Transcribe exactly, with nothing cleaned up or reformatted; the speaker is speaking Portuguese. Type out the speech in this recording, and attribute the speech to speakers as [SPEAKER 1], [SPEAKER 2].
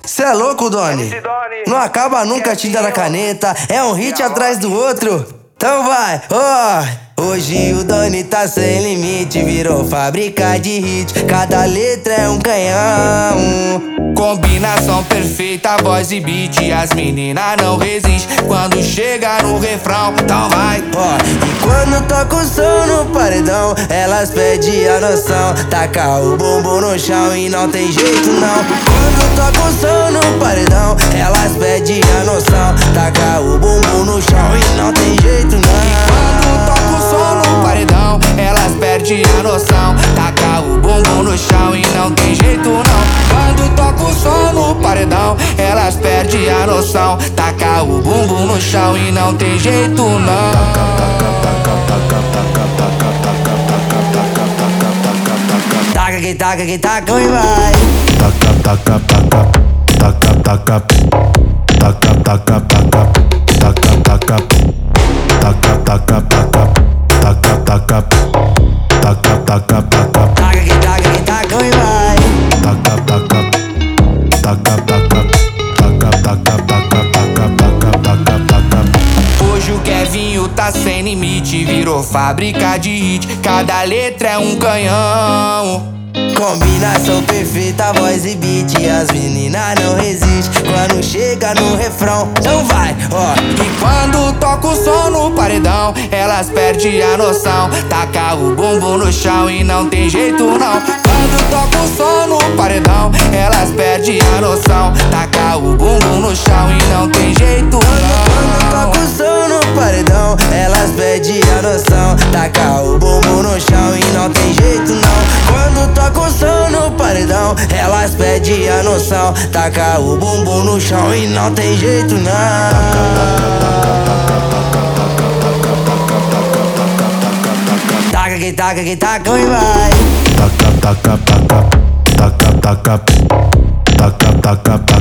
[SPEAKER 1] Cê é louco, Doni? Não acaba nunca a tinta da caneta, é um hit atrás do outro. Então vai, ó. Oh. Hoje o Doni tá sem limite, virou fábrica de hit, cada letra é um canhão.
[SPEAKER 2] Combinação perfeita, voz e beat, as meninas não resistem quando chega no refrão, então vai.
[SPEAKER 1] Ó, e quando toca o som no paredão, elas pedem a noção, taca o bumbum no chão e não tem jeito não. Quando toca o som no paredão, elas pedem a noção, taca o bumbum no chão e não tem jeito não.
[SPEAKER 2] E quando toca o som no paredão, elas perdem a noção, taca o bumbum no chão e não tem jeito não. Quando toca o som no paredão, elas perdem a noção, taca o bumbum no chão e não tem jeito não.
[SPEAKER 1] Taca que taca que taca e vai.
[SPEAKER 3] Taca taca taca taca taca taca taca taca taca taca taca taca taca taca taca taca taca taca.
[SPEAKER 1] Taca que taca que taca e vai.
[SPEAKER 3] Taca taca taca taca taca taca taca taca taca taca.
[SPEAKER 2] Hoje o Kevinho tá sem limite, virou fábrica de hit, cada letra é um canhão.
[SPEAKER 1] Combinação perfeita, voz e beat, as meninas não resistem quando chega no refrão, então vai, ó.
[SPEAKER 2] E quando toca o som no paredão, elas perdem a noção, taca o bumbum no chão e não tem jeito não. Quando toca o som no paredão, elas perdem a noção, taca o bumbum no chão e não tem jeito não.
[SPEAKER 1] Quando toca o som no paredão, elas pedem a noção, taca o bumbum no chão e não tem jeito não. Quando toca o som no paredão, elas pedem a noção, taca o bumbum no chão e não tem jeito não. Taca que taca que taca e vai.
[SPEAKER 3] Taca taca taca taca taca taca taca taca.